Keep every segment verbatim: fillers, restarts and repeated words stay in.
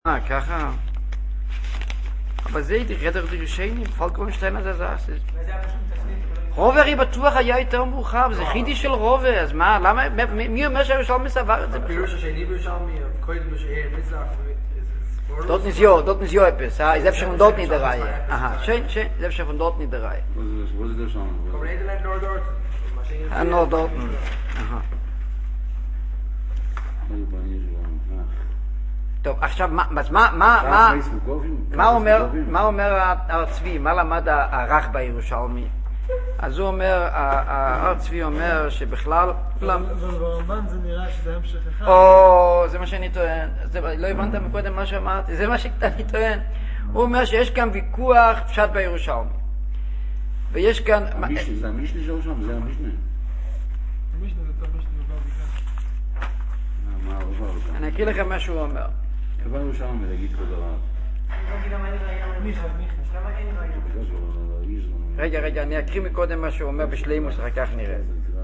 אה, ככה. אבל זה הייתי חדר דרישני, פלקון שטיין זה זה. רובר היא בטוח היה יותר מאוחר, זה חידי של רובר, אז מה, למה, מי אומר שהירושלמי סבר את זה? הפירוש השני בירושלמי, קודם שהעיר מצלח, dort nicht jo, dort nicht jo etwas, ja, ist schon dort nicht der Reihe. Aha, schön, schön, ist schon von dort nicht der Reihe. Was ist das schon? Kommen nicht in nur dort. Ah, nur dort. Aha. טוב, עכשיו, אז מה, מה, מה, מה אומר, מה אומר הרצבי, מה למד הרך בירושלמי? אז הוא אומר, הרצבי אומר שבכלל... ברמב"ן זה נראה שזה המשך אחד. או, זה מה שאני טוען. לא הבנת מקודם מה שאמרתי, זה מה שאני טוען. הוא אומר שיש כאן ויכוח פשט בירושלמי. ויש כאן... זה המשנה שלו שם, זה המשנה. המשנה זה טוב משנה בבא. אני אקריא לכם מה שהוא אומר. כבר הוא שם להגיד כל דבר. מיכה, מיכה. רגע, רגע, אני אקריא מקודם מה שהוא אומר בשלימוס, אחר כך נראה.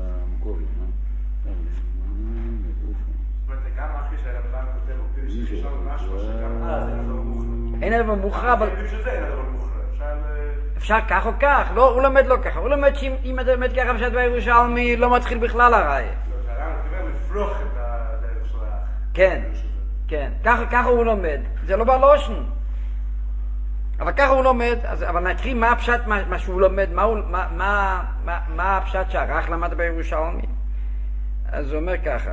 אין דבר מוכרע, אבל... אפשר כך או כך, הוא לומד לא ככה, הוא לומד שאם אתה לומד ככה פשט בירושלמי לא מתחיל בכלל הראיה. כן, כן, ככה הוא לומד, זה לא בלושן. אבל ככה הוא לומד, אז, אבל נקריא מה הפשט, מה, מה שהוא לומד, מה, מה, מה, מה, מה הפשט שהרך למד בירושלמי. אז הוא אומר ככה.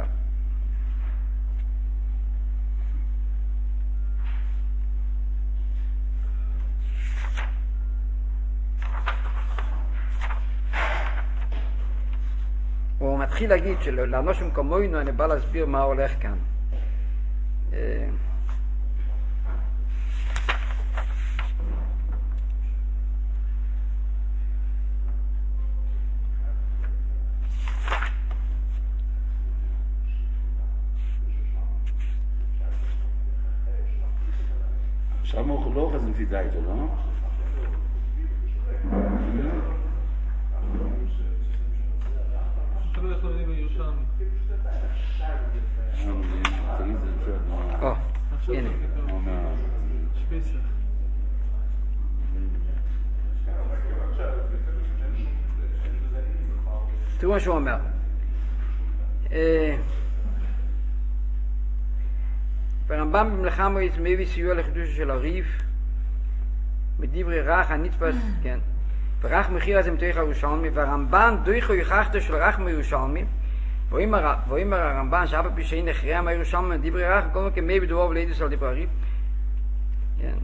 הוא מתחיל להגיד שלאנושים כמונו אני בא להסביר מה הולך כאן. שם הוא לא אוכל לפי דייטו, לא? אתה לא יכול לראות בירושלמי. או, הנה. שפיצה. תראו מה שהוא אומר. ברמב"ם במלאכה מועיץ מביא סיוע לחידוש של הריף בדברי רך הנתפס, כן, ורח מחיר הזה מתוך הירושלמי, והרמב"ן דויכו יחכתו של רך מירושלמי, ואומר הרמב"ן שאף פי שאין הכריע מהירושלמי דברי רך, וכל מקום מי בדברו ולידוס על דברי הריף, כן.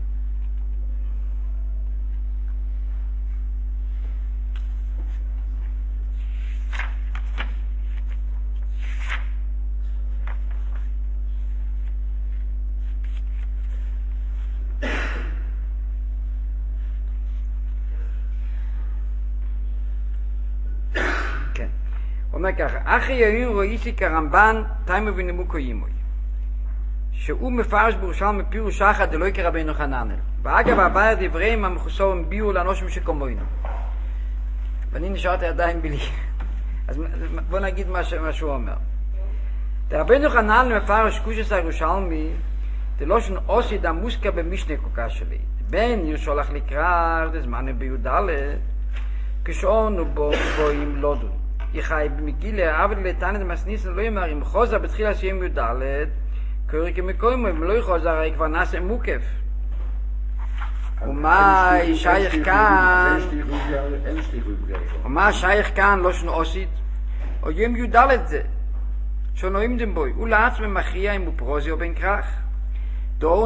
אומר ככה, אחי יאיר רואיסי כרמב"ן תיימו ונימוקו ימוי, שהוא מפרש בירושלמי פירוש אחד דלוי כרבנו חננאל, ואגב הבא דבריהם המחוסרים ביאו לאנושים שכמונו. ואני נשארתי עדיין בלי, אז בוא נגיד מה, מה שהוא אומר. רבנו חננאל מפרש קושס הירושלמי דלושן עושי דמוסקה במשנה קוקה שלי, בין ירשולח לקרר דזמן בי"ד כשעונו בו בואים לודון. יחי במגילה אבל לתנת מסניסן לא יאמר אם חוזר בתחילה שיים י"ד קורא כמקוימו אם לא יחוזר הרי כבר נעשה מוקף ומה שייך כאן ומה שייך כאן לא שנו עושית או יום י"ד זה שנועים דם בוי ולעצמם מכריע אם הוא פרוזי או בן כרך דו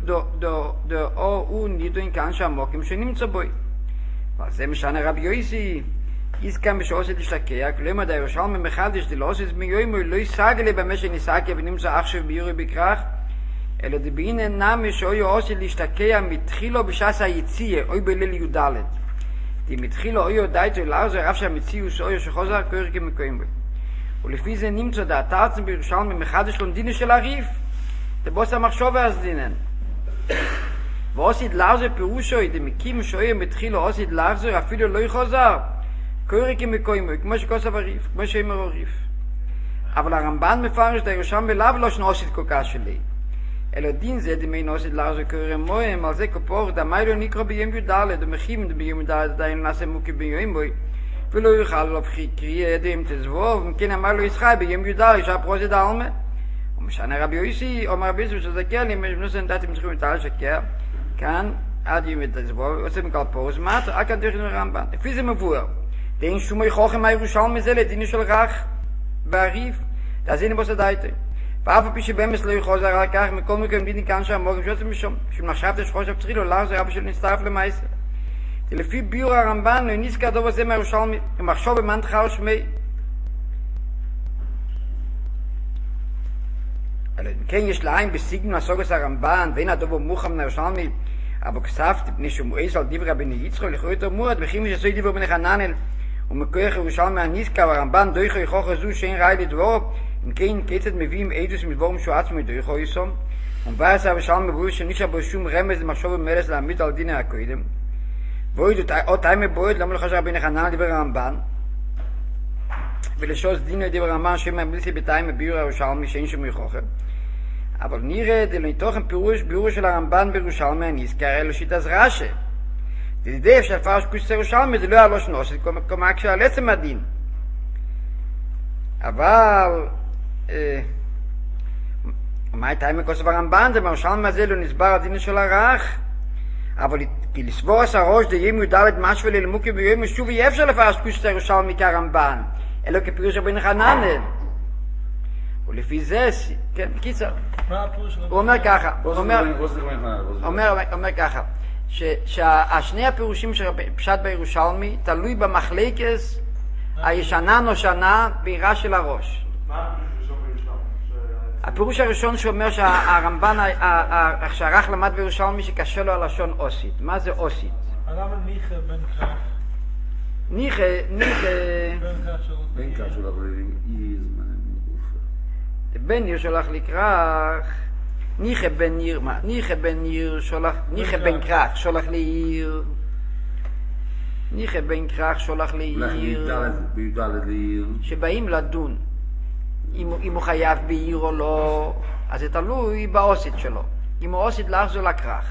הוא נידו אין כאן שהמוקים שנמצא בוי וזה משנה רבי יויסי is kann mich aus der Stacke, klemmer der Jerusalem mechadisch die los ist mir immer lo isagele beim ich sage wenn so ach schon biure bekrach ele de binen name scho yo aus der Stacke mit khilo bishas ayitzie oi belel yudalet die mit khilo oi daito lauser af schon mit ziu scho yo khoza kirke mit koim und לפי זה נמצא da tatzen בירושלים mechadisch und dine של arif der boss am machshove az dinen was it lauser pirusho in dem kim scho mit khilo aus it lauser afilo lo khoza קורא כמקוימו, כמו שכוסף הריף, כמו שאמר הריף. אבל הרמב"ן מפרש את הירושלמי לאו לא שנוסית כל כך שלי, אלא דין זה דמי נוסד לארזו קורא מוהם, על זה כפור, דמיילו נקרא ביום י"ד, דמכים ביום י"ד עדיין נעשה מוקי ביום בוי, ולא יוכל לו קריאה ידים תזבוב, וכן אמר לו ישחי ביום י"ד, ישר פרוסת העלמה. ומשנה רבי יוסי, אומר רבי יוסי שזכר לי, מנוסה נדעתי מצחים את העל שקר, כאן עד יום תזבוב, עושה מכלל פורס מטר, עד כאן תכן הרמב"ן. לפי זה מבואר, דין שומי חוכם הירושלמי זה לדיני של רך והריף, תאזיני בו סדייתו. ואף על פי שבאמס לא יחוזר על כך, מכל מקום דיני כאן שם מוגם שיוצא משום, שמחשבת שחושב צרילו, לאר זה רבי של נסתרף למעשה. לפי ביור הרמב"ן, לא נזכר דוב הזה מהירושלמי, ומחשוב במן תחר שמי. אלא כן יש לעין בסיגנון הסוגס הרמב"ן, ואין הדובו מוחם מהירושלמי, אבל כספת, פני שמואס על דברי בני יצחו, לכו יותר מורד, וכימי שסוי דברי בני חננאל, ומכוח ירושלמי הנזכר, הרמב"ן דויכו יכוך הזו שאין ראי לדברו, אם כן כיצד מביאים עדוס מדבורם שהוא עצמו דויכו יסום, ומבאס הירושלמי מבואר שנשאר בו שום רמז למחשוב ומלס להעמיד על דיני הקודם, ואויד עוד תאי מבועד למה לא חשב בני חננאל דברי הרמב"ן, ולשוס דינו דברי הרמב"ן שם המליסי בתאי מביאור הירושלמי שאין שום יכוכר, אבל נראה דלו תוכן פירוש ביאור של הרמב"ן בירושלמי הנזכר אלו שיטס רש"י. דדי אפשר לפרש קושי ירושלמי זה לא היה לא שנוסת, כלומר כשעל עצם הדין. אבל מה הייתה עם הכוסף הרמב"ן? זה בירושלמי הזה לא נסבר הדין של הרך, אבל כי לסבור עשה ראש דיים י"ד משהו ללמוקי ביום שוב אי אפשר לפרש קושי ירושלמי כהרמב"ן, אלו כפירוש רבי חננאל. ולפי זה, כן, קיצר, הוא אומר ככה, הוא אומר ככה, שהשני הפירושים של פשט בירושלמי תלוי במחלקס הישנה נושנה בעירה של הראש. מה הפירוש הראשון בירושלמי? הפירוש הראשון שאומר שהרמב"ן, שהרך למד בירושלמי שקשה לו הלשון אוסית. מה זה אוסית? למה ניחה בן כרך? ניחה, ניחה... בן כרך של הבריאים, אי זמן בן ניר שולח לקרח, ניחה בן ניר, מה? ניחה בן ניר שולח, ניחה בן כרך שולח לעיר, ניחה בן כרך שולח לעיר, בי"ד לעיר, שבאים לדון, אם, אם הוא חייב בעיר או לא, אז זה תלוי באוסית שלו, אם הוא אוסית לחזור לכרך.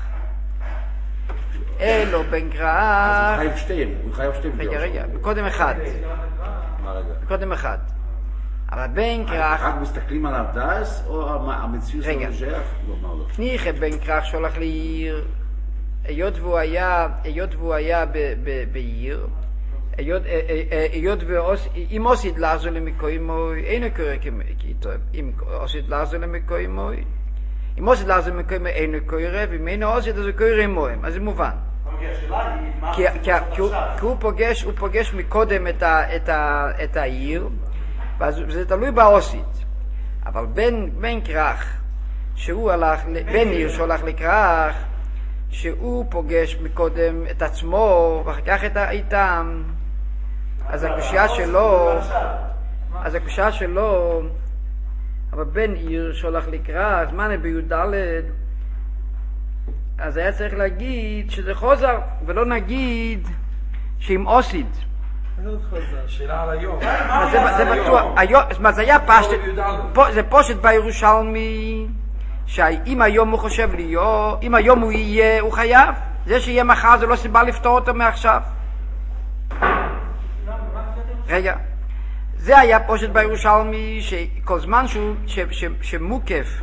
אלו בן כרך... אז הוא חייב שתיים, הוא חייב שתיים. רגע, רגע, בקודם אחד. מה רגע? בקודם אחד. אבל בן כרך... רק מסתכלים על הדס או המציאות של המשך? לא, מה לא. ניחה בן כרך שולח לעיר, היות והוא היה, היות והוא היה בעיר, היות ואם אוסית לעזור למקוימוי, אינו קורא כאיתו, אם אוסית לעזור למקוימוי, אם אוסית לעזור למקוימוי אינו קורא, ואם אינו אוסית אז הוא קורא מוהם, אז זה מובן. כי הוא פוגש, הוא פוגש מקודם את העיר, וזה תלוי באוסית. אבל בן כרך, שהוא הלך, בן עיר שהולך לכרך, שהוא פוגש מקודם את עצמו, ואחר כך את האיתם, אז הקושיה שלו, אז הקושיה שלו, אבל בן עיר שהולך לכרך, זמן בי"ד, אז היה צריך להגיד שזה חוזר, ולא נגיד שעם אוסית. שאלה על היום. זה בטוח, מה זה היה פשט, זה פושט בירושלמי, שאם היום הוא חושב להיות, אם היום הוא יהיה, הוא חייב. זה שיהיה מחר זה לא סיבה לפתור אותו מעכשיו. רגע, זה היה פושט בירושלמי, שכל זמן שמוקף,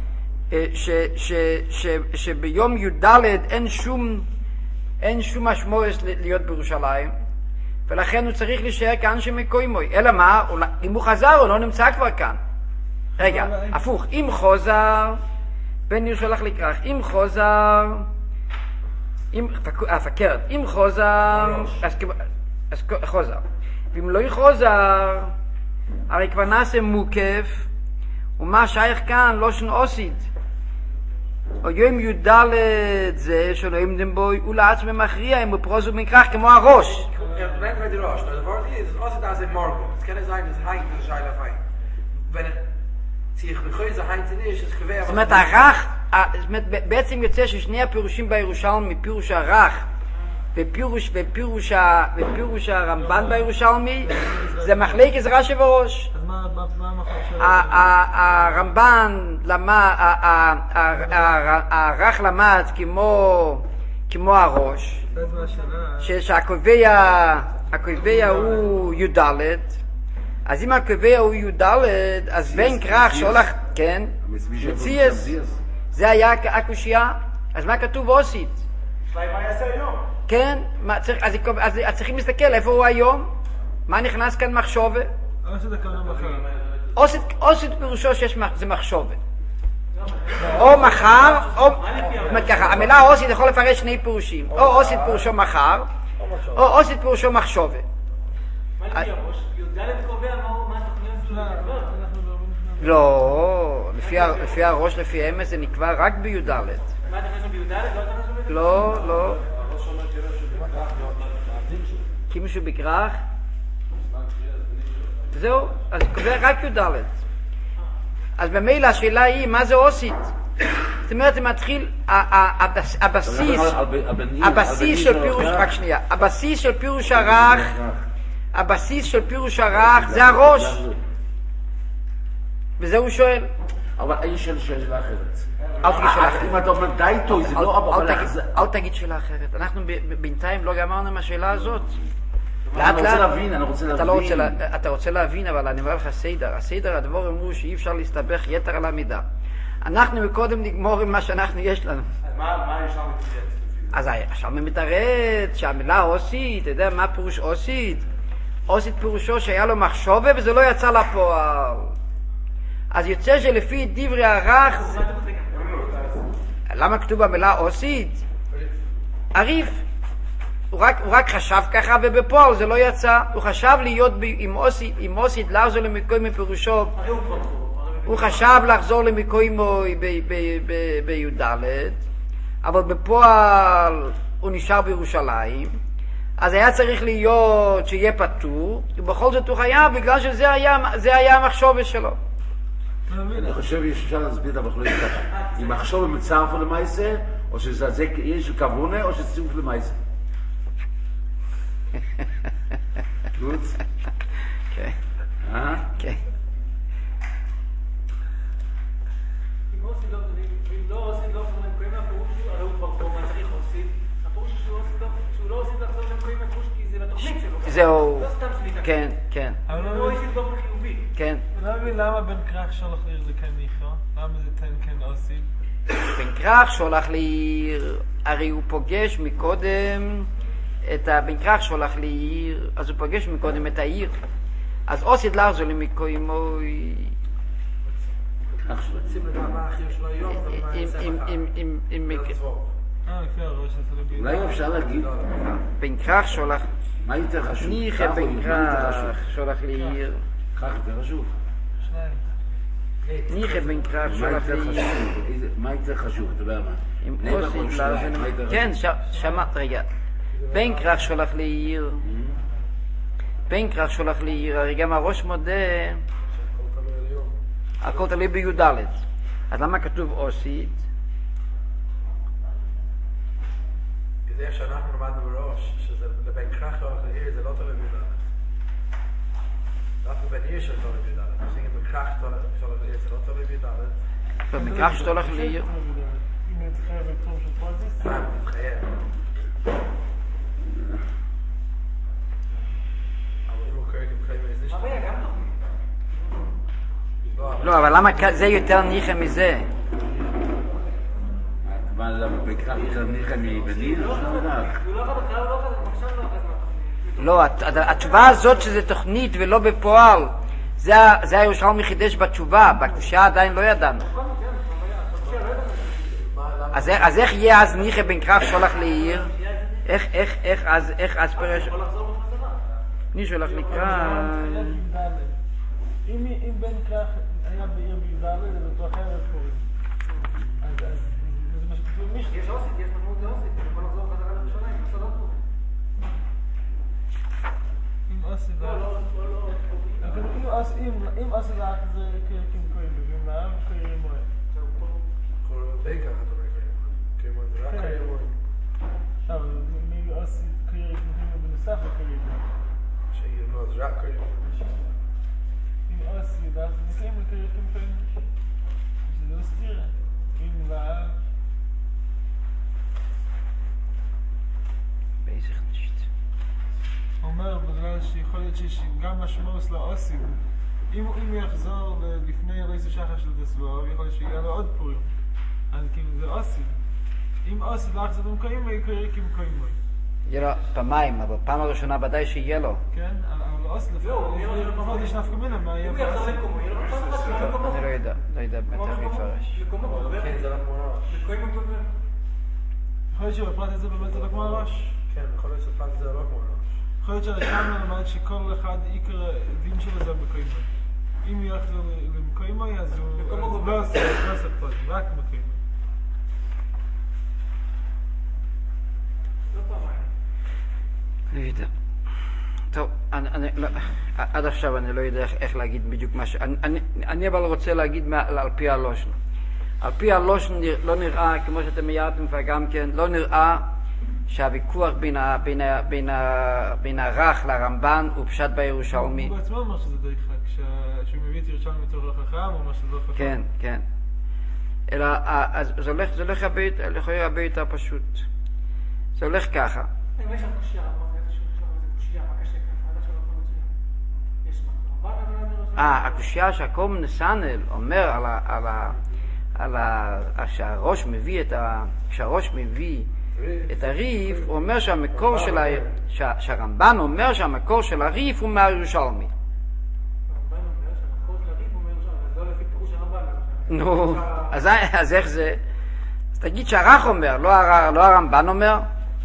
שביום י"ד אין שום, אין שום משמעות להיות בירושלים, ולכן הוא צריך להישאר כאן שמקוימוי. אלא מה? אם הוא חזר הוא לא נמצא כבר כאן. רגע, הפוך, אם חוזר, בן ניר שולח לכרך, אם חוזר, אם, הפקרת, אם חוזר, אז, אז חוזר. ואם לא יחוזר, הרי כבר נעשה מוקף, ומה שייך כאן לא שנעוסית. או יום י"ד זה שלא עמדם בו, הוא לעצמם מכריע אם הוא פרוס ומקרח כמו הראש. Denk bij de roos. Nou, de woord is, als het als in morgen, het kan zijn dat hij de scheile fijn. Wenn het zich begrijpt dat hij ten is, het geweer. זאת אומרת, הרך, בעצם יוצא ששני הפירושים בירושלמי, פירוש הרך, ופירוש, ופירוש, ופירוש הרמב"ן בירושלמי, זה מחלקת רש"י וראש. אז מה המחלקה שלו? הרמב"ן למד, הרך למד כמו הראש, שהקובע הוא י"ד, אז אם הקובע הוא י"ד, אז בן כרך שהולך, כן, מציאס, זה היה הקושייה, אז מה כתוב אוסית? מה יעשה היום? כן, אז צריכים להסתכל איפה הוא היום, מה נכנס כאן מחשובה? אוסית פירושו שזה מחשובה. או מחר, או, ככה, המילה אוסית יכול לפרש שני פירושים, או אוסית פירושו מחר, או אוסית פירושו מחשובה. מה לפי הראש? י"ד קובע מה התוכניות שלו? לא, לפי הראש, לפי האמס, זה נקבע רק בי"ד. מה אתה חושב בי"ד? לא אתה חושב בי"ד? לא, לא. כי מישהו בכרך? זהו, אז קובע רק י"ד. אז במילא השאלה היא, מה זה אוסית? זאת אומרת, זה מתחיל, הבסיס, הבסיס של פירוש, רק שנייה, הבסיס של פירוש הרך, הבסיס של פירוש הרך זה הראש. וזה הוא שואל. אבל אני שואל שאלה אחרת. אל תגיד שאלה אחרת. אם אתה אומר די טוב, זה לא... אל תגיד שאלה אחרת. אנחנו בינתיים לא גמרנו עם השאלה הזאת. אני רוצה להבין, אני רוצה להבין. אתה רוצה להבין, אבל אני אומר לך סדר. הסדר, הדבור אמרו שאי אפשר להסתבך יתר על המידה. אנחנו מקודם נגמור עם מה שאנחנו יש לנו. אז מה יש לנו מתרץ? אז עכשיו מתרץ שהמילה אוסית, אתה יודע מה פירוש אוסית? אוסית פירושו שהיה לו מחשובה וזה לא יצא לפועל. אז יוצא שלפי דברי הרך, למה כתוב במילה אוסית? עריף. הוא רק, הוא רק חשב ככה ובפועל זה לא יצא. הוא חשב להיות ב, עם אוסית, עם אוסית לחזור למקוי מפירושו. הוא חשב לחזור למקוי בי"ד, אבל בפועל הוא נשאר בירושלים. אז היה צריך להיות שיהיה פטור, ובכל זאת הוא חייב בגלל שזה היה, זה היה המחשבה שלו. אני חושב שאפשר להסביר את המחלוקת ככה. אם מחשוב מצרף למעשה, או שזה יש כוונה, או שזה צירוף למעשה. גוד? כן. אה? כן. אם לא עושים לא קוראים לפירוש שלו, הרי הוא כבר פה, מה צריך עושים? הפירוש שהוא לא עושים לחזור למקויים לפירוש כי זה לתוכנית שלו. זהו. לא סתם שליטה. כן, כן. אבל לא עושים באופן חיובי. כן. אני לא מבין למה בן כרך שולח לעיר זה כן ניחו? למה זה תן כן עושים? בן כרך שולח לעיר, הרי הוא פוגש מקודם את הבן כרך שולח לעיר, אז הוא פוגש מקודם את העיר. אז עושית לחזור למקוי מוי. רוצים לדעת מה האחים שלו היום ומה יעשה מחר. אה, לפי הראש זה תלוי. אולי אפשר להגיד, בן כרך שולח, מה יותר חשוב? ניחא בן כרך שולח לעיר. כך יותר חשוב. שניים. ניחא בן כרך שולח לעיר. מה יותר חשוב? אתה יודע מה? עם עושית לחזור. כן, שמעת, רגע. בן כרך שולח לעיר. בן כרך שולח לעיר, הרי גם הראש מודה, הכל תלוי בי"ד. אז למה כתוב עושית? זה איך שאנחנו למדנו בראש, שזה לבן כרך שולח לעיר, זה לא תלוי בי"ד. דווקא בן עיר של תלוי בי"ד. אם בן כרך שולח לעיר, זה לא תלוי בי"ד. בן כרך שולח לעיר. אם נתחייב בפתור של פרזיס? אה, מתחייב. לא, אבל למה זה יותר ניחא מזה? אבל למה בכך יותר ניחא מבדין? הוא לא יכול בכלל, הוא לא יכול, עכשיו לא יכול. לא, התשובה הזאת שזה תוכנית ולא בפועל, זה הירושלמי חידש בתשובה, בקושייה עדיין לא ידענו. אז איך יהיה אז ניחא בן כרך שולח לעיר? איך, איך, איך, אז, איך, אז פרש... מי שולח לקרא... אם בן כרך היה בעיר בי"ד, זה אותו אחרת קוראים. אז זה מה שכתוב מישהו. יש עושית, יש משמעות לעושית, אתה יכול לחזור חזרה לירושלים, מה סודות פה? אם עושית... לא, לא, לא, לא. אם עושית לך זה כאילו קוראים, ואם לאב קוראים מועד. בין ככה אתה אומר קוראים מועד, זה רק קוראים מועד. אבל מי עושית שיהיה מאוד רק אם אוסי, ואז נקיים לקרוא כמפעים. זה לא סתירה. אם ועל... באיזה חדשת. אומר בגלל שיכול להיות שיש גם משמעות לאוסי. אם הוא יחזור לפני ריס השחר של תסבור, יכול להיות שיהיה לו עוד פורים. אז כאילו זה אוסי. אם אוסי לחזור במקוים, הוא יקרא כמקוים בו. יהיה לו פעמיים, אבל פעם הראשונה ודאי שיהיה לו. כן, אבל אוסי לפחות יש נפקא מינה, מה יהיה באוסי? אני לא יודע, לא יודע באמת איך לפרש. יכול להיות שבפרט הזה באמת זה לא כמו הראש? כן, יכול להיות שפרט זה לא כמו הראש. יכול להיות שהרשם למד שכל אחד עיקר דין שלו זה במקוים בו. אם הוא ילך למקוים בו, אז הוא לא עושה פרט, רק במקוים בו. לא יודע. טוב, אני, אני, לא, עד עכשיו אני לא יודע איך, איך להגיד בדיוק משהו. אני, אני, אני אבל רוצה להגיד מה, על פי הלושן. על פי הלושן לא נראה, כמו שאתם מיירתם וגם כן, לא נראה שהוויכוח בין, ה, בין, ה, בין, ה, בין הרך לרמב"ן הוא פשט בירושלמי. הוא בעצמו אומר שזה די חק, שהוא מביא את ירושלמי בתור לא חכם, הוא אומר שזה לא חכם. כן, כן. אלא, אז זה הולך, זה הולך הרבה, יכול להיות הרבה יותר פשוט. זה הולך ככה. אם יש לך קושייה, אמרתי, איזה קושייה, מה קשה ככה, עד עכשיו לא יכול מצוין. יש מה, רמב"ן, אה, הקושייה שהקום נסנל אומר על ה... על ה... על ה... שהראש מביא את ה... שהראש מביא את הריף, הוא אומר שהמקור של ה... שהרמב"ן אומר שהמקור של הריף הוא מהירושלמי. הרמב"ן אומר שהמקור של הריף הוא מהירושלמי, אז לא לפי פירוש הרמב"ן. נו, אז איך זה? אז תגיד שהרך אומר, לא הרמב"ן אומר.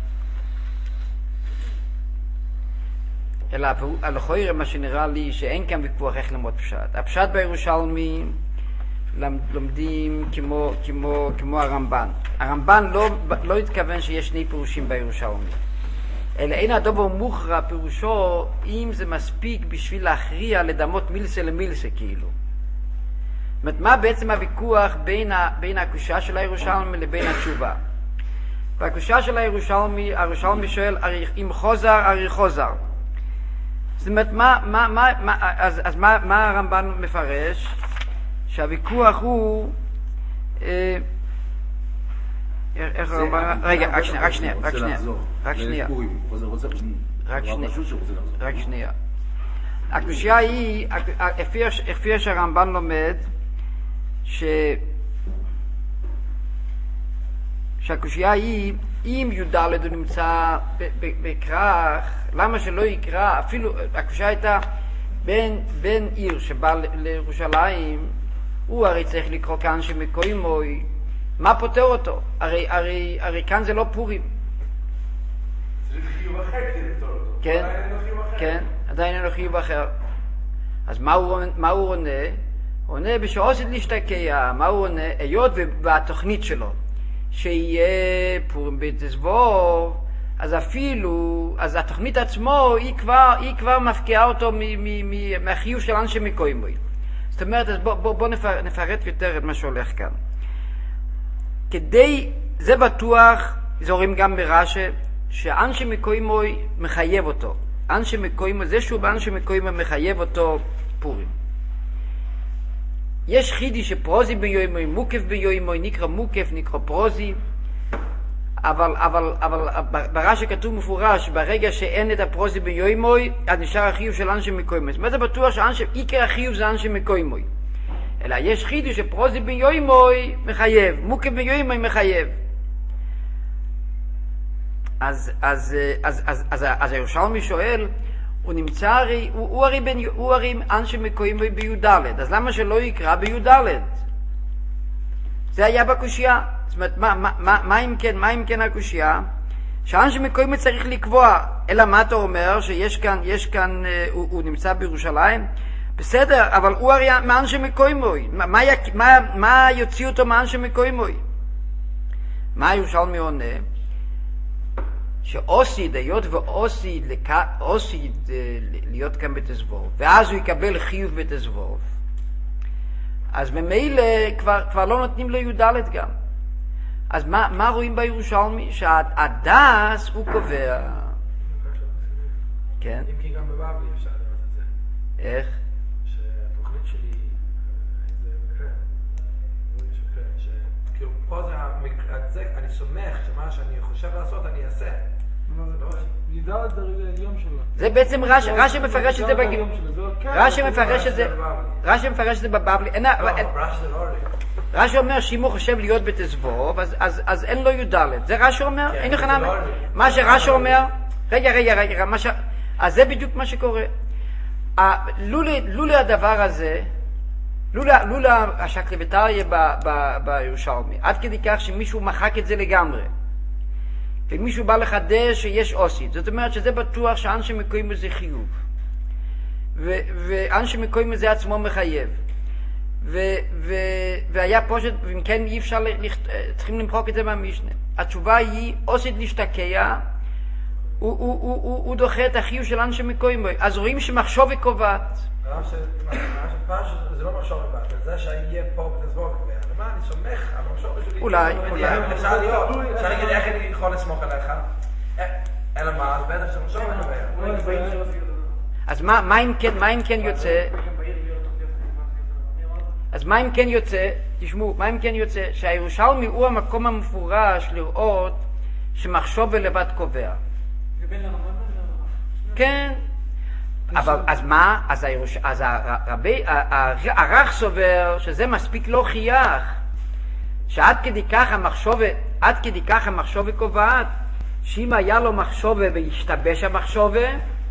אלא הלכויר מה שנראה לי שאין כאן ויכוח איך ללמוד פשט. הפשט בירושלמי לומדים כמו, כמו, כמו הרמב"ן. הרמב"ן לא, לא התכוון שיש שני פירושים בירושלמי. אלא אין הדובר מוכרע פירושו אם זה מספיק בשביל להכריע לדמות מילסה למילסה כאילו. זאת אומרת, מה בעצם הוויכוח בין, ה, בין הקושייה של הירושלמי לבין התשובה? והקושייה של הירושלמי, הירושלמי שואל אם חוזר, הרי חוזר. זאת אומרת, מה, מה, מה, מה, אז, אז מה, מה הרמב"ן מפרש? שהוויכוח הוא, אה, איך הרמב"ן, רגע, רק שנייה, רק שנייה, רק שנייה, רק שנייה, רק שנייה, רק שנייה. הקושייה היא, לפי שהרמב"ן לומד, ש... שהקושייה היא, אם י"ד הוא נמצא בכרך, למה שלא יקרא, אפילו, הקושייה הייתה בין, בין עיר שבא לירושלים, הוא הרי צריך לקרוא כאן שמקוימוי, מה פותר אותו? הרי, הרי, הרי כאן זה לא פורים. זה חיוב אחר כדי לפתור אותו. כן, כן, עדיין אין לו חיוב אחר. אז מה הוא, מה הוא עונה? הוא עונה בשעוסת להשתקע, מה הוא עונה? היות ובתוכנית שלו, שיהיה פורים בתזבור, אז אפילו, אז התוכנית עצמו, היא כבר, היא כבר מפקיעה אותו מ, מ, מ, מהחיוב של אנשי מקוימוי. זאת אומרת, אז בוא, בוא, בוא נפר, נפרט יותר את מה שהולך כאן. כדי, זה בטוח, זורים גם ברש"י, שאנשי מקוימוי מחייב אותו. אנשי מקוימוי, זה שהוא באנשי מקוימוי מחייב אותו פורים. יש חידי שפרוזי ביומוי, מוקף ביומוי, נקרא מוקף, נקרא פרוזי, אבל, אבל, אבל ברש"י כתוב מפורש, ברגע שאין את הפרוזי ביומוי, אז נשאר החיוב של אנשי מקוימוי. זאת אומרת, זה בטוח שעיקר החיוב זה אנשי מקוימוי. אלא יש חידי שפרוזי ביומוי מחייב, מוקף ביומוי מחייב. אז, אז, אז, אז, אז, אז הירושלמי שואל, הוא נמצא הרי, הוא, הוא הרי בן, הוא הרי אנשי מקוימוי בי"ד, אז למה שלא יקרא בי"ד? זה היה בקושייה. זאת אומרת, מה, מה, מה, מה אם כן, מה אם כן הקושייה? שאנשי מקוימוי צריך לקבוע, אלא מה אתה אומר? שיש כאן, יש כאן, הוא, הוא נמצא בירושלים? בסדר, אבל הוא הרי מאנשי מקוימוי. מה, מה, מה, מה יוציא אותו מאנשי מקוימוי? מה הירושלמי עונה? שאוסיד, היות ואוסיד אוסיד להיות כאן בתזבוב, ואז הוא יקבל חיוב בתזבוב, אז ממילא כבר, כבר לא נותנים לו י"ד גם. אז מה, מה רואים בירושלמי? שהדס הוא קובע. כן. אם כי גם בבבלי אפשר לראות את זה. איך? שהתוכנית שלי, זה מקרה, יש מקרה, שכאילו פה זה המקרה, אני סומך שמה שאני חושב לעשות אני אעשה. ידע את היום שלו. זה בעצם רש"י, רש"י מפרש את זה בג... רש"י מפרש את זה, רש"י מפרש את זה בבבלי. רש"י אומר שאם הוא חושב להיות בתזבוב, אז אין לו י"ד. זה רש"י אומר, אין לך נאמר. מה שרש"י אומר, רגע, רגע, רגע, אז זה בדיוק מה שקורה. לולי הדבר הזה, לולי השקלבטריה בירושלמי, עד כדי כך שמישהו מחק את זה לגמרי. ומישהו בא לחדש שיש אוסית. זאת אומרת שזה בטוח שאנשי מקויים זה חיוב. ואנשי מקויים זה עצמו מחייב. והיה פושט, ואם כן אי אפשר, צריכים למחוק את זה מהמשנה. התשובה היא, אוסית להשתקע, הוא דוחה את החיוב של אנשי מקויים. אז רואים שמחשוב וקובעת. זה לא מחשוב וקובעת, זה שיהיה פה בתזבוב קובעת. מה, אני סומך, המחשוב שלי... אולי, אולי. אפשר להיות, אפשר להגיד איך אני יכול לסמוך עליך. אלא מה, אז בטח שמחשוב וקובעת. אז מה אם כן יוצא? אז מה אם כן יוצא? תשמעו, מה אם כן יוצא? שהירושלמי הוא המקום המפורש לראות שמחשוב ולבד קובע. כן. אבל אז מה? אז, הירוש... אז הרבי, הרח סובר שזה מספיק לא חייך. שעד כדי כך המחשבת, עד כדי כך המחשבת קובעת, שאם היה לו מחשבת והשתבש המחשבת,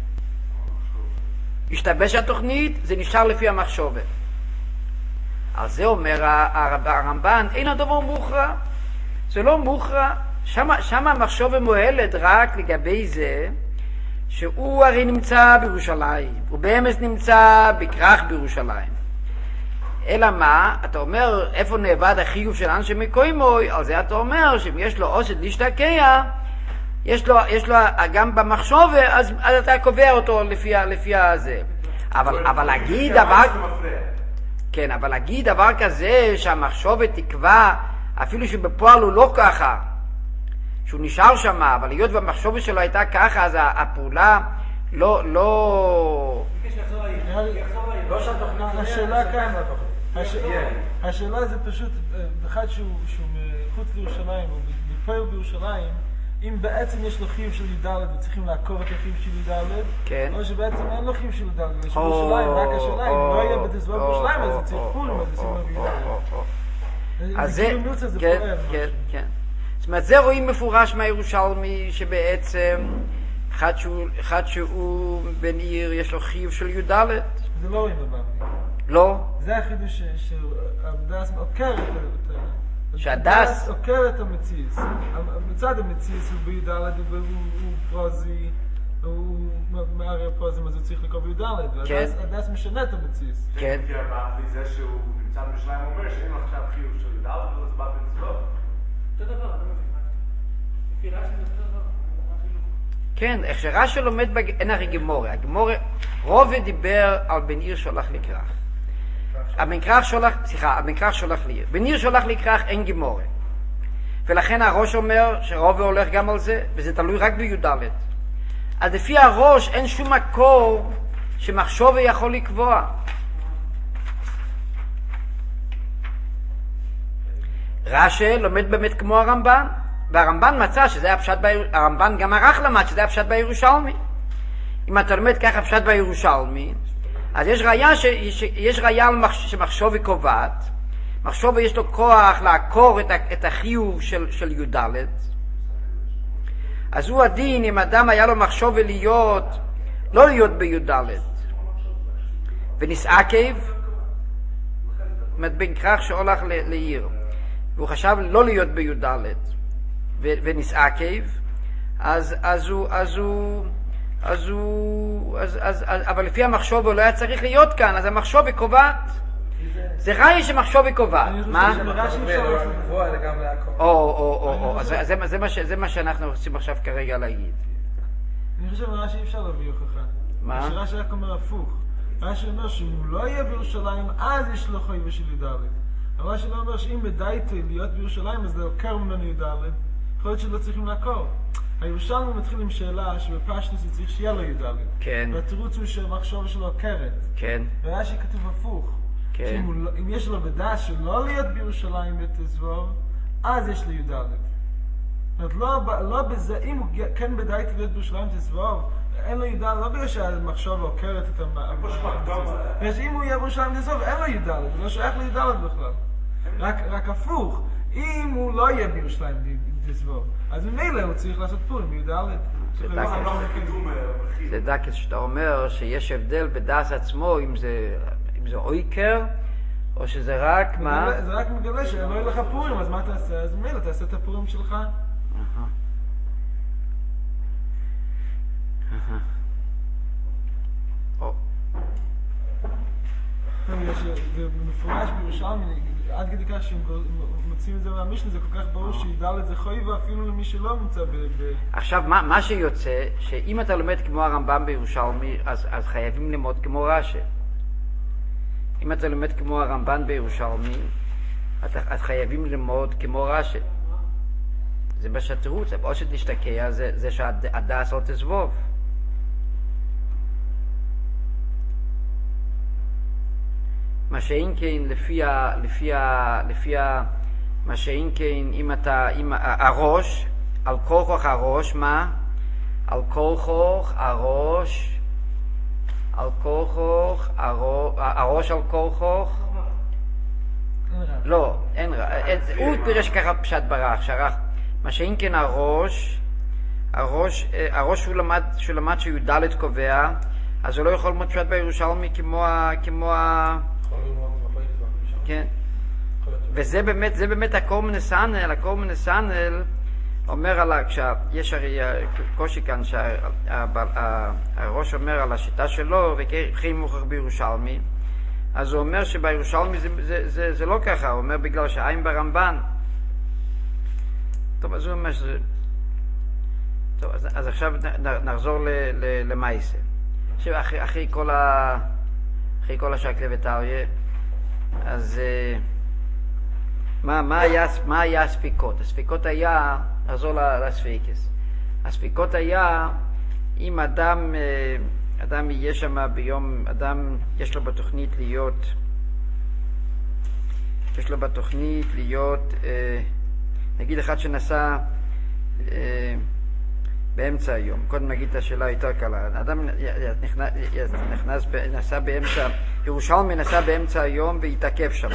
השתבש התוכנית, זה נשאר לפי המחשבת. על זה אומר הרמב"ן, אין הדבר מוכרע. זה לא מוכרע. שמה, שמה המחשבת מועלת רק לגבי זה, שהוא הרי נמצא בירושלים, הוא באמס נמצא בכרך בירושלים. אלא מה? אתה אומר, איפה נאבד החיוב של אנשי מקוימוי? על זה אתה אומר, שאם יש לו עושת להשתקע, יש לו, יש לו גם במחשבת, אז, אז אתה קובע אותו לפי, לפי הזה. אבל, אבל להגיד דבר... כן, אבל להגיד דבר כזה, שהמחשבת תקבע, אפילו שבפועל הוא לא ככה, שהוא נשאר שם, אבל היות והמחשבת שלו הייתה ככה, אז הפעולה לא, לא... השאלה כאן, השאלה זה פשוט, אחד שהוא מחוץ לירושלים, או מפועל בירושלים, אם בעצם יש לו חיוב של י"ד וצריכים לעקוב את החיוב של י"ד, או שבעצם אין לו חיוב של י"ד, יש בירושלים, רק השאלה, אם לא יהיה בתזבוב בירושלים, אז זה צריך פורים, אז זה סימן י"ד. אז זה, כן, כן, כן. זאת אומרת, זה רואים מפורש מהירושלמי, שבעצם אחד שהוא, אחד שהוא בן עיר, יש לו חיוב של י"ד. זה לא רואים בבבלי. לא. זה החידוש שהדס עוקר את ה... שהדס... עוקר את המציאס. מצד המציאס הוא בי"ד, הוא פרוזי, הוא מערב פרוזים, אז הוא צריך לקרוא בי"ד, והדס משנה את המציאס. כן. כי בבלי זה שהוא נמצא בשליים אומר שאין לו עכשיו חיוב של י"ד, ולא זה בא בנצלות. אותו דבר, אני מבין. לפי רש"י זה אותו דבר. כן, איך שרש"י לומד, אין הרי גמורה. הגמורה, רובה דיבר על בן עיר שולח לכרך. הבן כרך שולח, סליחה, הבן כרך שולח לעיר. בן עיר שולח לכרך, אין גמורה. ולכן הראש אומר שרובה הולך גם על זה, וזה תלוי רק בי"ד. אז לפי הראש אין שום מקור שמחשוב יכול לקבוע. רש"י לומד באמת כמו הרמב"ן, והרמב"ן מצא שזה היה פשט בירושלמי, הרמב"ן גם ערך למד שזה היה פשט בירושלמי. אם אתה לומד ככה פשט בירושלמי, אז יש ראיה, ש... יש ראיה שמחשוב קובעת, מחשוב יש לו כוח לעקור את, ה... את החיוב של, של י"ד, אז הוא הדין אם אדם היה לו מחשוב להיות, לא להיות בי"ד, ונסעקב, זאת אומרת בן כרך שהולך ל... לעיר, והוא חשב לא להיות בי"ד, ו... ונסעקב, אז, אז הוא, אז הוא, אז הוא, אז, אז, אז, אבל לפי המחשוב הוא לא היה צריך להיות כאן, אז המחשוב קובעת. זה ראי שמחשוב קובעת. מה? או, או, או, זה מה שאנחנו רוצים עכשיו כרגע להגיד. אני חושב שרש"י אי אפשר להביא הוכחה. מה? שרש"י רק אומר הפוך. רש"י אומר שאם לא יהיה בירושלים, אז יש לו חיוב של י"ד. אבל רש"י לא אומר שאם בדייתו להיות בירושלים, אז זה עוקר ממנו י"ד. יכול להיות שלא צריכים לעקור. הירושלמי מתחיל עם שאלה שבפשטוס הוא צריך שיהיה לו י"ד. כן. והתירוץ הוא שהמחשבה שלו עקרת. כן. ורש"י כתוב הפוך. כן. שאם הוא לא- אם יש לו בדעה שלא להיות בירושלים בתזבוב, אז יש לו י"ד. זאת אומרת, לא, ב- לא בזה, אם הוא ג- כן בדעה איתי להיות בירושלים תזבוב, אין לו י"ד, לא בגלל שהמחשבה עוקרת את המ... בגלל שאם הוא יהיה בירושלים תזבוב, אין לו י"ד, הוא לא שייך לי"ד בכלל. רק, רק הפוך, אם הוא לא יהיה בירושלים תזבוב, אז ממילא הוא צריך לעשות פורים בי"ד. צריך דקה. לעשות פורים. זה דקה שאתה אומר שיש הבדל בדס עצמו, אם זה, אם זה אויקר, או שזה רק מה? מגלה- זה רק מגלה שלא יהיה לך פורים, אז מה תעשה? אז ממילא תעשה את הפורים שלך. אהה. אהה. או, יש- זה מפורש בירושלמי, עד כדי כך שהם מוצאים את זה מהמשנה, זה כל כך ברור שי"ד זה חויבה אפילו למי שלא נמצא ב... ב- עכשיו, מה, מה שיוצא, שאם אתה לומד כמו הרמב"ם בירושלמי, אז, אז חייבים ללמוד כמו רש"י. אם אתה לומד כמו הרמב"ן בירושלמי, אתה, אז חייבים ללמוד כמו רש"י. זה מה שהתירוץ, או שתשתקע, זה, זה שהדס לא תזבוב. מה שאין כן, לפי ה... לפי ה... לפי ה... מה שאין כן, אם אתה... אם ה- הראש, על כל כוח הראש, מה? על כל כוח הראש, על כל כוח הראש, הראש על כל כוח? אין רב. לא, אין רע. אין- הוא פירש ככה פשט ברח, שערך. מה שאין כן הראש, הראש, אה, הראש שהוא למד, שהוא למד שי"ד קובע, אז הוא לא יכול ללמוד פשט בירושלמי כמו ה... כמו ה... יכול ללמוד במחלקת שם. כן. יכול להיות. וזה באמת, זה באמת הקורמן נסנל, הקורמן נסנל אומר על, כשיש הרי קושי כאן שהראש אומר על השיטה שלו, וכי מוכרח בירושלמי, אז הוא אומר שבירושלמי זה, זה, זה, זה לא ככה, הוא אומר בגלל שהעין ברמב"ן. טוב, אז הוא אומר שזה... טוב, אז, אז עכשיו נ- נחזור ל, ל, למייסה. עכשיו, אחרי, אחרי כל ה... אחרי כל השקלה וטריה, אז... אה, מה, מה, היה, מה היה הספיקות? הספיקות היה, נחזור לספיקס. הספיקות היה, אם אדם, אה, אדם יהיה שם ביום, אדם יש לו בתוכנית להיות, יש לו בתוכנית להיות, אה, נגיד אחד שנסע אה, באמצע היום, קודם נגיד את השאלה יותר קלה, אדם נכנס, נכנס, נסע באמצע, ירושלמי נסע באמצע היום והתעכב שם.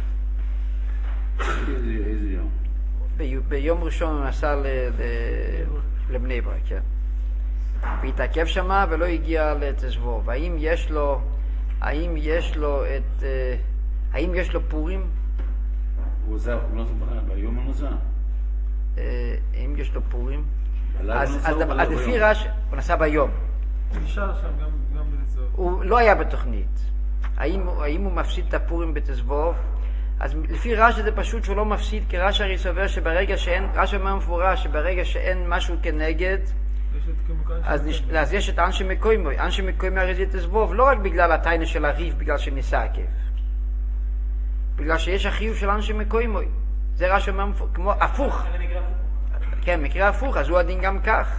איזה איזה יום? ב- ביום ראשון הוא נסע ל- ל- לבני ברק, כן. והתעכב שמה ולא הגיע לתזבוב. האם יש לו, האם יש לו את, אה, האם יש לו פורים? הוא עזב, הוא לא עזב ביום הוא נסע. אה, האם יש לו פורים? בלילה אז, הוא נסע אז, או בלילה אז לפי ביום? רש, הוא נסע ביום. הוא נשאר שם גם גם בלזוב. הוא לא היה בתוכנית. האם, הוא- האם הוא מפסיד את הפורים בתזבוב? אז לפי רש"י זה פשוט שהוא לא מפסיד, כי רש"י הרי סובר שברגע שאין, רש"י אומר מפורש שברגע שאין משהו כנגד, יש את כמובן אז, שם נש... כן. אז יש את אנשי מקוימוי. אנשי מקוימוי הרי זה תזבוב, לא רק בגלל הטיינה של הריב, בגלל שניסה עקב. בגלל שיש החיוב של אנשי מקוימוי. זה רש"י אומר מפורש, כמו הפוך. זה נקרא הפוך. כן, מקרה הפוך, אז הוא הדין גם כך.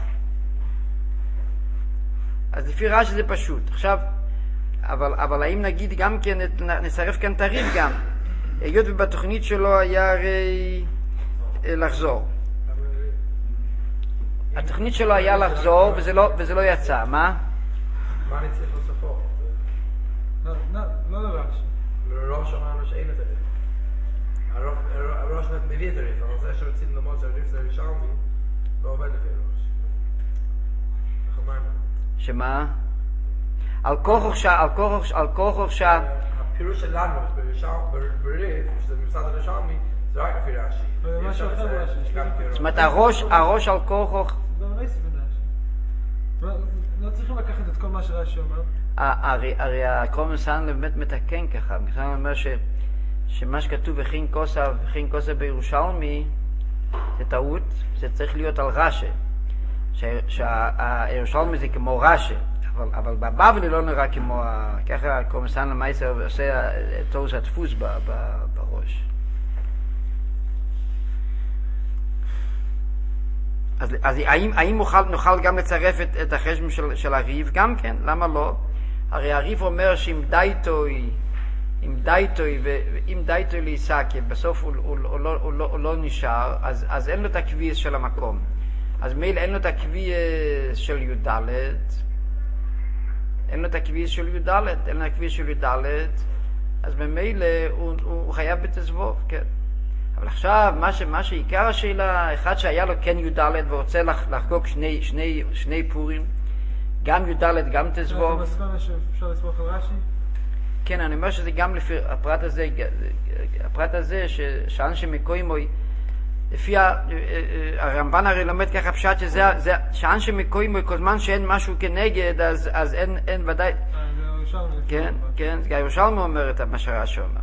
אז לפי רש"י זה פשוט. עכשיו, אבל, אבל האם נגיד גם כן, את- נצרף כאן את הריב גם. היות ובתוכנית שלו היה הרי אה, לחזור. התוכנית שלו היה לחזור וזה לא, וזה לא יצא, מה? מה אני צריך לסופו? לא, לא, לא לרש"י. לראש אמרנו שאין את הריף. הרוב- הראש מביא את הריף, אבל זה שרוצים ללמוד שהריף זה ירושלמי, לא עובד לפי הראש. איך אמרנו? שמה? על כוחך ש... על כוחך על כוחך ש... הפירוש שלנו בירושלמי, בריף, שזה ממסד הירושלמי, זה רק לפי רש"י. זה משהו אי אפשר אחר לציין רש"י, גם יש לפי זאת ראש. אומרת, הראש, הראש על כוחך, לא, לא יש בנש"י. לא- לא צריכים לקחת את כל מה שרש"י אומר. הרי, הרי הקורמן סנדלר באמת מתקן ככה. סנדלר אומר ש... שמה שכתוב וכין כוסה, וכין כוסה בירושלמי, זה טעות, זה צריך להיות על רש"י. שהירושלמי זה כמו רש"י. אבל, אבל בבבלי לא נראה כמו ה... ככה הקורמן סנדלר מייסר עושה תורס הדפוס ב, ב, בראש. אז, אז האם, האם נוכל, נוכל גם לצרף את, את החשבון של, של הריב? גם כן, למה לא? הרי הריב אומר שאם דייטוי, אם דייטוי, ואם דייטוי להיסקי, בסוף הוא, הוא, הוא, לא, הוא, לא, הוא לא נשאר, אז, אז אין לו את הקביעס של המקום. אז מילא אין לו את הקביעס של י"ד, אין לו את הקביעס של י"ד, אין לו את הקביעס של י"ד, אז במילא הוא, הוא חייב בתזבוב, כן. אבל עכשיו, מה, ש, מה שעיקר השאלה, אחד שהיה לו כן י"ד ורוצה לח, לחגוג שני, שני, שני פורים, גם י"ד, גם תזבוב. זה מסכונה שאפשר לסמוך על רש"י? כן, אני אומר שזה גם לפי הפרט הזה, הפרט הזה שאנשי מקוימוי, לפי הרמב"ן הרי לומד ככה פשט שזה, שאנשי מקוימוי, כל זמן שאין משהו כנגד, אז, אז אין, אין ודאי. זה ירושלמי. כן, כן, זה ירושלמי אומר את מה שרש"י אומר.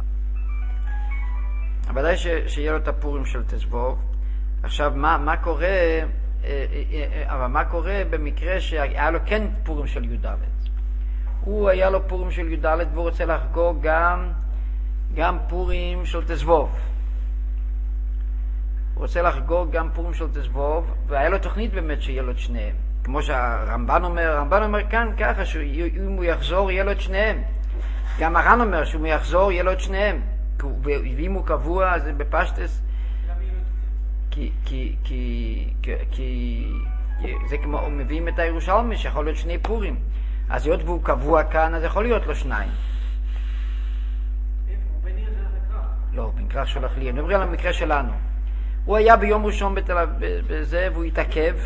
ודאי ש, שיהיה לו את הפורים של תזבוב. עכשיו, מה, מה קורה, אבל מה קורה במקרה שהיה לו כן פורים של י"ד? הוא היה לו פורים של י"ד והוא רוצה לחגוג גם, גם פורים של תזבוב. הוא רוצה לחגוג גם פורים של תזבוב, והיה לו תוכנית באמת שיהיה לו את שניהם. כמו שהרמב"ן אומר, הרמב"ן אומר כאן ככה, שאם הוא יחזור יהיה לו את שניהם. גם הר"ן אומר שאם הוא יחזור יהיה לו את שניהם. ואם הוא קבוע, אז בפשטס, כי, כי, כי, כי, כי זה כמו, מביאים את הירושלמי, שיכול להיות שני פורים. אז היות והוא קבוע כאן, אז יכול להיות לו שניים. איפה? הוא בן עיר זה לקרא? לא, בן כרך שולח לי. אני מדבר על המקרה שלנו. הוא היה ביום ראשון בתל אביב, בזה, והוא התעכב.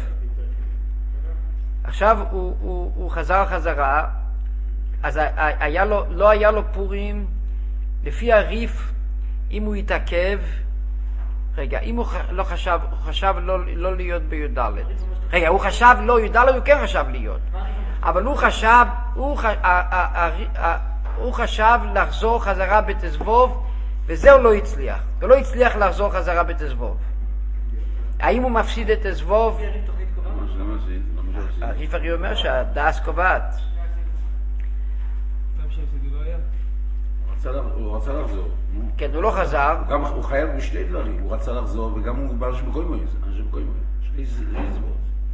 עכשיו הוא, הוא, הוא חזר חזרה, אז היה לו, לא היה לו פורים, לפי הריף, אם הוא התעכב, רגע, אם הוא לא חשב, הוא חשב לא, לא להיות בי"ד. רגע, הוא חשב לא י"ד, הוא כן חשב להיות. אבל הוא חשב, הוא, הוא חשב לחזור חזרה בתזבוב, וזהו לא הצליח. הוא לא הצליח לחזור חזרה בתזבוב. האם הוא מפסיד את תזבוב? הריף הרי אומר שהדס קובעת. הוא רצה לחזור. כן, הוא לא חזר. גם הוא חייב בשתי דברים, הוא רצה לחזור וגם הוא בא שבקוימוי, אנשי בקוימוי, שני זבות.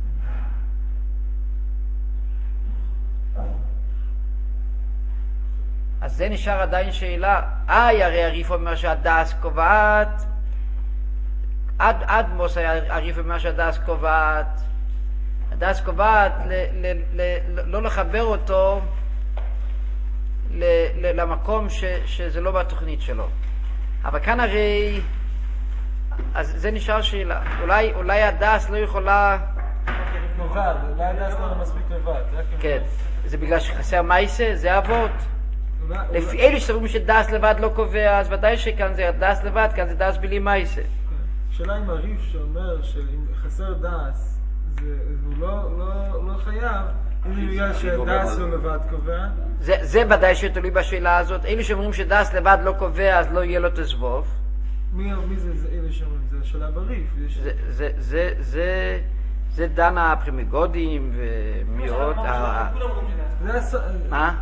אז זה נשאר עדיין שאלה. איי, הרי הריף אומר שהדס קובעת, עד, עד מוס הריף אומר שהדס קובעת, הדס קובעת ל, ל, ל, ל, לא לחבר אותו ל, ל, למקום ש, שזה לא בתוכנית שלו. אבל כאן הרי, אז זה נשאר שאלה. אולי, אולי הדס לא יכולה... לבד, אולי הדס לא מספיק לבד. כן, זה בגלל שחסר מייסה, זה אבות. לפי אלו שסבורים שדס לבד לא קובע, אז ודאי שכאן זה דס לבד, כאן זה דס בלי מייסה. שאלה אם הריף שאומר שאם חסר דס, הוא לא חייב, אם בגלל שדס הוא לבד קובע. זה ודאי שתלוי בשאלה הזאת. אלו שאומרים שדס לבד לא קובע, אז לא יהיה לו תזבוב. מי זה אלו שאומרים? זה השאלה בריף. זה דן הפרימיגודים ומי עוד. מה?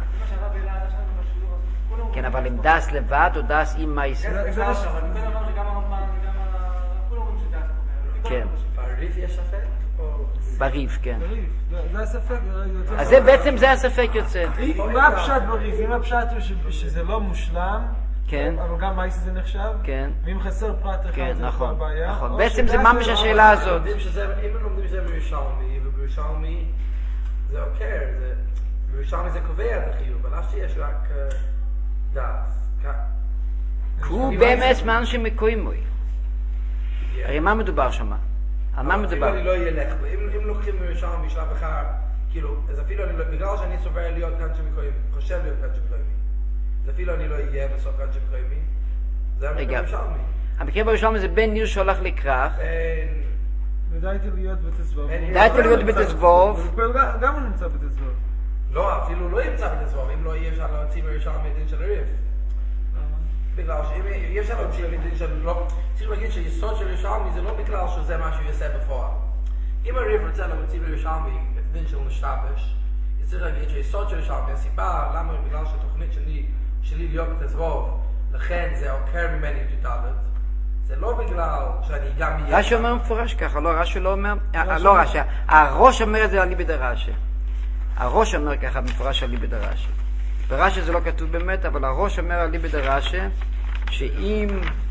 כן, אבל אם דס לבד או דס עם מייסה? זה לא שם, אני אומר שגם הרמב"ן וגם כולם אומרים שדס. כן. בריף יש ספק? בריף, כן. בריף, זה הספק. אז זה בעצם זה הספק יוצא. מה הפשט בריף? אם הפשט הוא שזה לא מושלם, כן. אבל גם מייסה זה נחשב? כן. ואם חסר פרט אחד זה כבר בעיה? נכון, בעצם זה ממש השאלה הזאת. אם לומדים שזה בירושלמי, ובירושלמי זה עוקר, בירושלמי זה קובע את החיוב, אבל אף שיש רק דס. הוא באמת זמן שמקוימוי. הרי מה מדובר שם? על מה מדובר? אפילו אני לא ילך, אם לוקחים בירושלמי בשלב אחר, כאילו, אז אפילו אני לא, בגלל שאני סובר להיות כאן שמקוימי, חושב להיות כאן שמקוימי, אז אפילו אני לא אהיה בסוף כאן שמקוימי, זה המקרה בירושלמי. המקרה בירושלמי זה בין ניר שהולך לכרך. ודאיתי להיות בתזבוב. דאיתי להיות בתזבוב. גם הוא נמצא בתזבוב. לא, אפילו לא ימצא בתזבוב, אם לא יהיה אפשר להוציא בירושלמי דין של הריף. בגלל שאם אי אפשר להוציא מדין של לא... צריך להגיד שיסוד של ירושלמי זה לא בגלל שזה מה שהוא יעשה בפועל. אם הריב רוצה להוציא בירושלמי את דין של משתבש, צריך להגיד שיסוד של ירושלמי, הסיבה למה בגלל שהתוכנית שלי, שלי להיות בתזבוב, לכן זה עוקר ממני י"ד, זה לא בגלל שאני גם... רש"י אומר מפורש ככה, לא, רש"י לא אומר, לא רש"י, הראש אומר את זה על ליבא דרש"י. הראש אומר ככה מפורש על ליבא דרש"י. ברש"י זה לא כתוב באמת, אבל הראש אומר על ליבא דרש"י, שאם...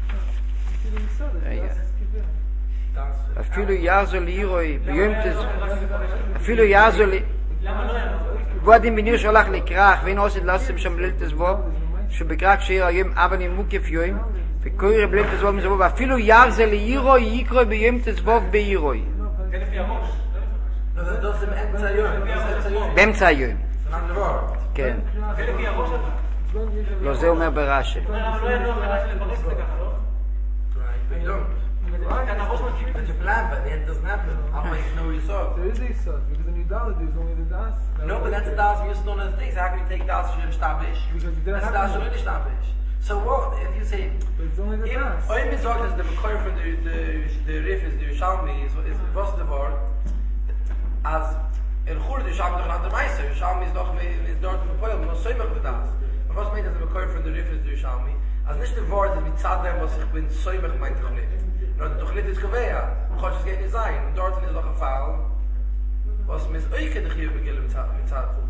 אפילו יעזו לירוי, ביום תזו, אפילו יעזו לי... ועדים בניר שהולך לקרח, ואין עושה לסם שם בליל תזבוב, שבקרח שיר היום אבל עם מוקף יום, וקורא בליל תזבוב מזבוב, ואפילו יעזו לירוי יקרוי ביום תזבוב בירוי. זה לפי הראש. לא, זה באמצע היום. באמצע היום. זה דבר. כן. זה לפי הראש אתה. לא, זה אומר ברש"י. אבל לא ידוע ברש"י לברך את זה ככה, לא? Right, you don't. כאן הראש מסכים. But you plan, but the end doesn't happen. How much you know you saw? There is a sod, because in Yudala there's only the das. No, but that's a das we used to know as things. How can you take das for establish? Because it didn't That's a happen. das really establish. So what if you say But it's only the if das. I'm gesagt is the Bekoyer from the the the Rif is the Yerushalmi is is was the word as in Chur the Yerushalmi doch an der Meister Yerushalmi is doch is dort in Poel no so immer mit das. Was meint das the Bekoyer from the Rif is the Yerushalmi? As nicht der Wort mit Zadem was ich bin so immer meint doch nicht. Nur doch nicht ist gewesen. Gott es geht nicht sein. Dort ist doch ein Fall. Was mis euch geht hier beginnen mit mit Zadem.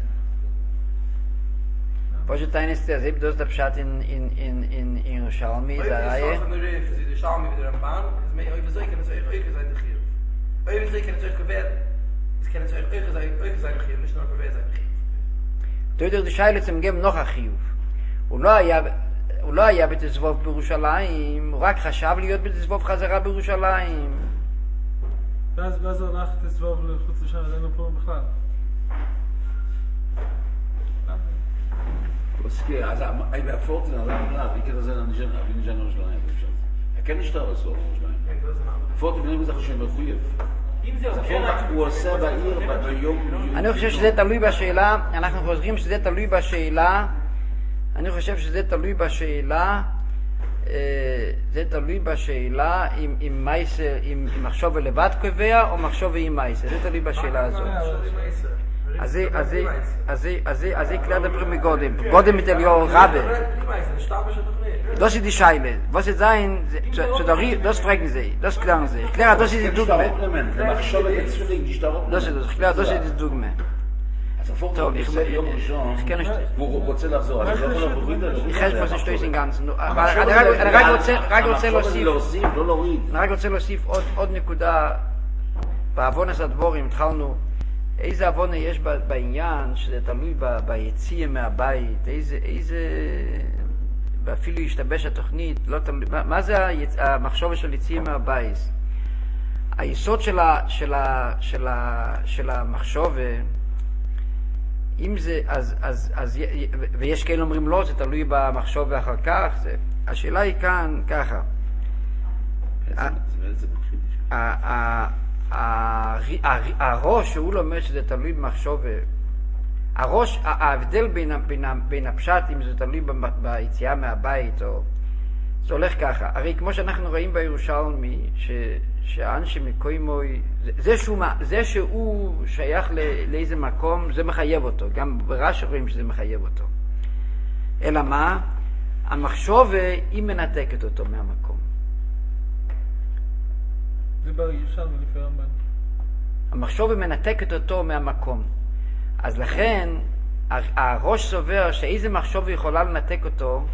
Was ist dein ist der Seb das der Pschat in in in in in Yerushalmi da Reihe? Von der Rif ist die Yerushalmi wieder am Bahn. Ist mir euch versuchen dass euch euch seid hier. Euch versuchen dass euch gewährt. Es kann euch euch sein euch sein hier nicht nur gewährt sein. Du der Scheile zum geben noch a Chiyuv. הוא לא היה, הוא לא היה בתזבוב בירושלים, הוא רק חשב להיות בתזבוב חזרה בירושלים. ואז ואז הוא הלך תזבוב לחוץ לשם, אין לו פה בכלל. Oske, also ei bei Forten da klar, wie kann das sein, nicht bin ich noch schon nicht. erkenne ich da was so schon. Forten bin ich schon מחויב. אם זה עוקר... הוא עושה בעיר ביום... אני חושב שזה תלוי בשאלה, אנחנו חוזרים שזה תלוי בשאלה, אני חושב שזה תלוי בשאלה, זה תלוי בשאלה אם, אם מייסר, אם, אם מחשוב לבד קובע או מחשוב עם מייסר, זה תלוי בשאלה הזאת. אז זה, אז זה, אז זה, אז זה, אז זה כלל דבר מגודם, גודם mit Eliyahu Rabbe. Das ist die Scheile. Was ist sein, zu der Rie, das fragen sie, das klären sie. Ich kläre, das ist die Dogme. Das ist das, ich kläre, das ist die Dogme. טוב, ich kann nicht... והוא רוצה לחזור, אני לא יכול להוריד עליו. Ich helfe was nicht im Ganzen. אבל אני רק רוצה, רק רוצה להוסיף, לא להוריד. אני רק רוצה להוסיף עוד, עוד נקודה. בעוונס הדבורים התחלנו, איזה עוונה יש בעניין שזה תלוי ביציאה מהבית, איזה, איזה... ואפילו ישתבש התוכנית, לא תלוי... מה זה המחשבה של יציאה מהבית? היסוד של ה, של ה, של ה, של המחשבה, אם זה, אז, אז, אז, ויש כאלה אומרים לא, זה תלוי במחשוב ואחר כך, זה, השאלה היא כאן ככה. הראש שהוא לומד שזה תלוי במחשוב, הראש, ההבדל בין הפשט, אם זה תלוי ביציאה מהבית, או, זה הולך ככה. הרי כמו שאנחנו רואים בירושלמי, ש... שהאנשי מקוימוי, זה שהוא, זה שהוא שייך לא, לאיזה מקום, זה מחייב אותו. גם ברש"י רואים שזה מחייב אותו. אלא מה? המחשוב היא מנתקת אותו מהמקום. זה בירושלמי לפי רמב"ן. המחשוב היא מנתקת אותו מהמקום. אז לכן, הראש סובר שאיזה מחשוב יכולה לנתק אותו,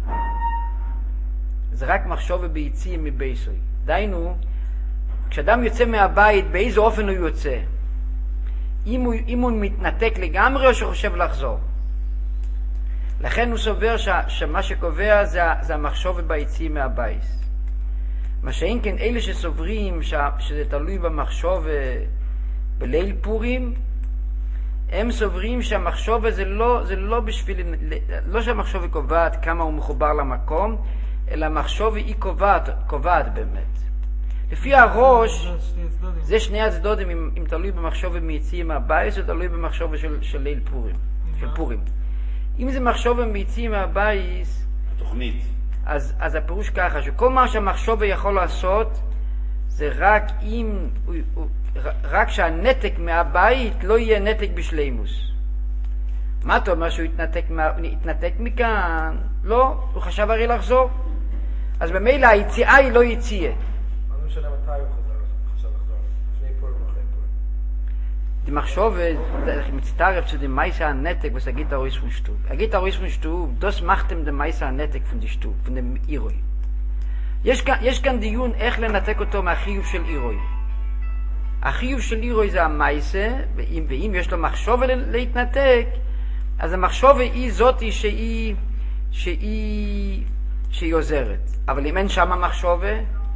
זה רק מחשוב ביציאה מבייסוי. דיינו, כשאדם יוצא מהבית, באיזה אופן הוא יוצא? אם הוא, אם הוא מתנתק לגמרי או שחושב לחזור. לכן הוא סובר ש, שמה שקובע זה, זה המחשוב ביציאה מהבית. מה שאין כן, אלה שסוברים ש, שזה תלוי במחשוב בליל פורים, הם סוברים שהמחשוב זה לא, זה לא בשביל, לא שהמחשוב קובעת כמה הוא מחובר למקום, אלא המחשוב היא קובעת, קובעת באמת. לפי הראש, זה שני הצדדים, אם, אם תלוי במחשוב מיציאה מהבית, זה תלוי במחשוב של, של ליל פורים, של פורים. אם זה מחשוב מיציאה מהבית, התוכנית. אז, אז הפירוש ככה, שכל מה שהמחשוב יכול לעשות, זה רק אם, רק שהנתק מהבית לא יהיה נתק בשלימוס. מה אתה אומר שהוא יתנתק, יתנתק מכאן? לא, הוא חשב הרי לחזור. אז במילא היציאה היא לא יציאה. אני לא משנה מתי הוא חושב לחזור. שני פורים אחרי פורים. די מחשבה, מצטרף zu dem Meiser Nettek, was er geht da aus von Stub. Er geht da aus von Stub, das macht ihm den Meiser Nettek von die Stub, von dem Iroi. יש כאן, יש כאן דיון איך לנתק אותו מהחיוב של אירוי. החיוב של אירוי זה המייסה, ואם, ואם יש לו מחשבה להתנתק, אז המחשבה היא זאת שהיא, שהיא, שהיא עוזרת. אבל אם אין שם המחשבה,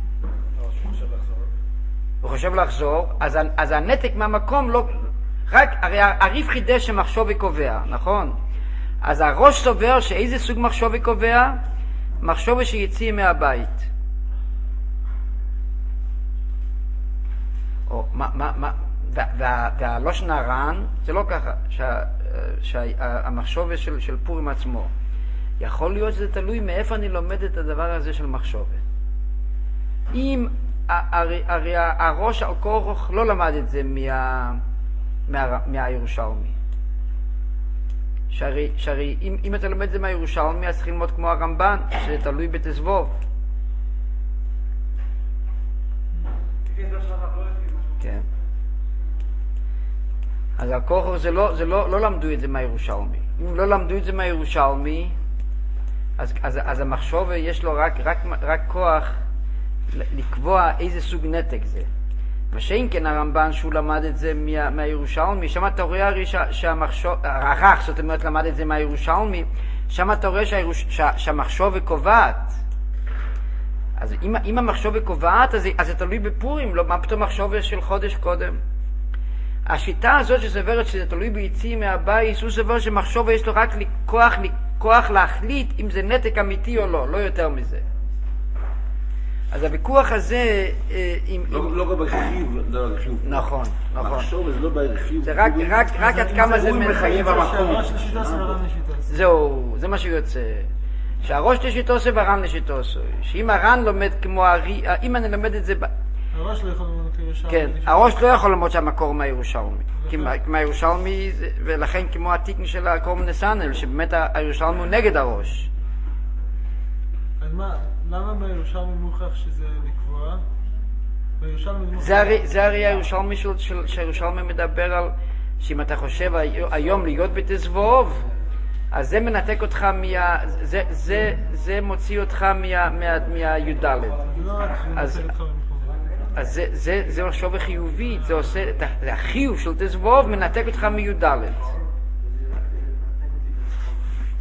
הוא חושב לחזור, אז, אז הנתק מהמקום לא, רק, הרי הריף חידש שמחשבה קובע, נכון? אז הראש סובר שאיזה סוג מחשבה קובע? מחשבה שיציא מהבית. או, מה, מה, מה, וה, והלושן הר"ן, זה לא ככה, שה, שהמחשבה של, של פורים עצמו. יכול להיות שזה תלוי מאיפה אני לומד את הדבר הזה של מחשבה. אם, הרי, הרי הראש על כורח לא למד את זה מה, מה, מהירושלמי. שהרי, שהרי אם, אם אתה לומד את זה מהירושלמי, אז צריך ללמוד כמו הרמב"ן, שזה תלוי בתזבוב. כן. אז הכוחר זה לא, זה לא, לא למדו את זה מהירושלמי. אם לא למדו את זה מהירושלמי, אז, אז, אז המחשוב יש לו רק, רק, רק כוח לקבוע איזה סוג נתק זה. מה שאין כן הרמב"ן שהוא למד את זה מה, מהירושלמי, שם אתה רואה הרי שהמחשוב, הרח, זאת אומרת למד את זה מהירושלמי, שם אתה רואה שהירוש, שה, שהמחשוב קובעת. אז אם, אם המחשוב קובעת, אז, אז זה תלוי בפורים, לא, מה פתאום מחשוב של חודש קודם? השיטה הזאת שסוברת שזה תלוי ביציא מהבית, הוא סובר שמחשוב יש לו רק כוח, כוח להחליט אם זה נתק אמיתי או לא, לא יותר מזה. אז הוויכוח הזה, אם... לא בחיוב, לא בחיוב. נכון, נכון. מחשוב זה לא בחיוב. זה רק עד כמה זה מחייב המקום. זהו, זה מה שיוצא. שהראש לשיטוסו והר"ן לשיטוסו. שאם הר"ן לומד כמו הרי... אם אני לומד את זה... הראש לא יכול ללמוד כירושלמי. כן, הראש לא יכול ללמוד שהמקור מהירושלמי. כי מהירושלמי, ולכן כמו התיקן של הקורם נסנל, שבאמת הירושלמי הוא נגד הראש. אז מה, למה בירושלמי מוכח שזה לקבוע? זה הרי הירושלמי שהירושלמי מדבר על, שאם אתה חושב היום להיות בתזבוב, אז זה מנתק אותך מה... זה, זה, זה מוציא אותך מהי"ד. אז... אז זה, זה, זה מחשוב חיובית, זה עושה, זה החיוב של תזבוב מנתק אותך מי"ד.